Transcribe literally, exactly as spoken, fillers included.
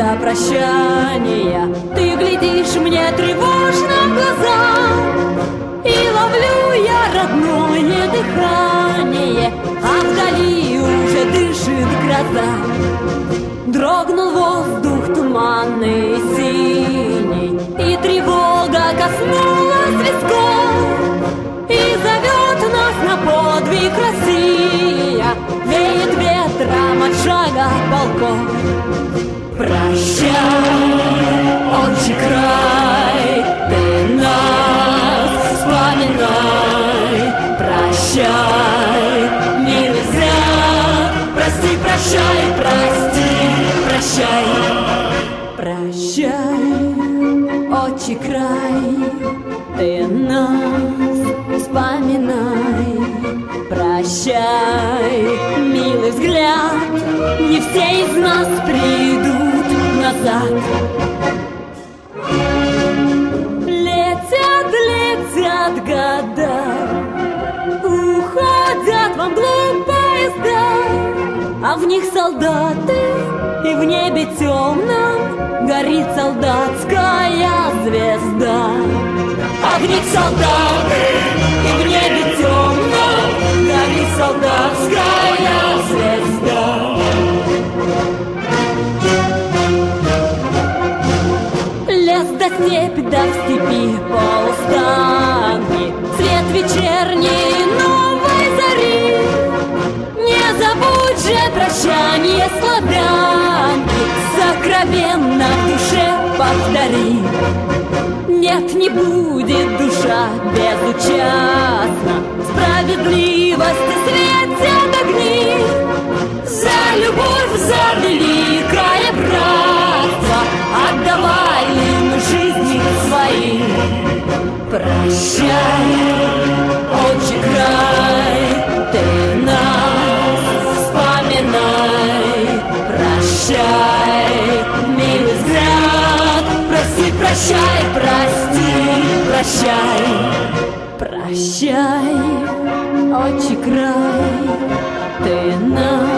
до прощания. Ты глядишь мне тревожно в глаза, и ловлю я родное дыхание, а вдали уже дышит гроза. Дрогнул воздух туманный синий, и тревога коснулась висков, и зовет нас на подвиг Россия, веет ветром от шага полков. Прощай, отчий край, ты нас вспоминай. Прощай, милый взгляд, прости, прощай, прости, прощай. Прощай, отчий край, ты нас вспоминай. Прощай, милый взгляд, не все из нас придут назад. Летят, летят года, уходят во мглу поезда, а в них солдаты, и в небе темном горит солдатская звезда. А в них солдаты, и в небе темном горит солдатская звезда. Лес да степь, да в степи полустанки, свет вечерней новой зари. Не забудь же прощание славянки, сокровенно в душе повтори. Нет, не будет душа безучастна, справедливости светят огни. За любовь, за великое братство отдавай мы жизни свои. Прощай, отчий край, ты нас вспоминай. Прощай, милый взгляд, прости, прощай, прости, прощай. Прощай, отчий край, ты нас